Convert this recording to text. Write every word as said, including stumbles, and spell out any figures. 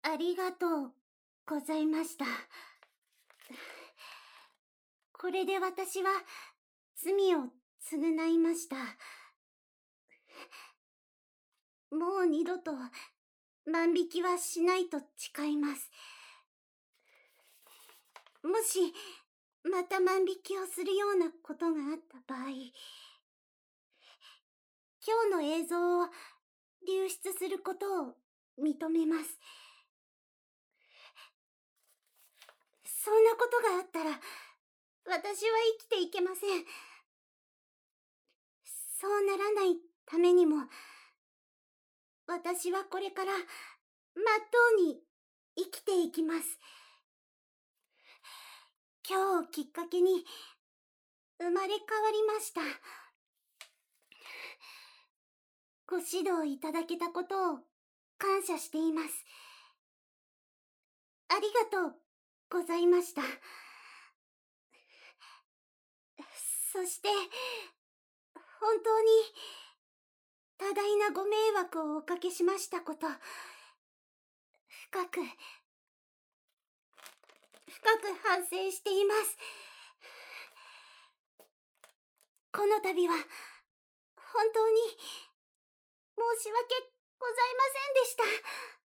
ありがとうございました。これで私は罪を償いました。もう二度と万引きはしないと誓います。もしまた万引きをするようなことがあった場合、今日の映像を流出することを認めます。そんなことがあったら私は生きていけません。そうならないためにも、私はこれからまっとうに生きていきます。今日をきっかけに生まれ変わりました。ご指導いただけたことを感謝しています。ありがとうございました。そして、本当に多大なご迷惑をおかけしましたこと、深く、深く反省しています。この度は、本当に申し訳ございませんでした。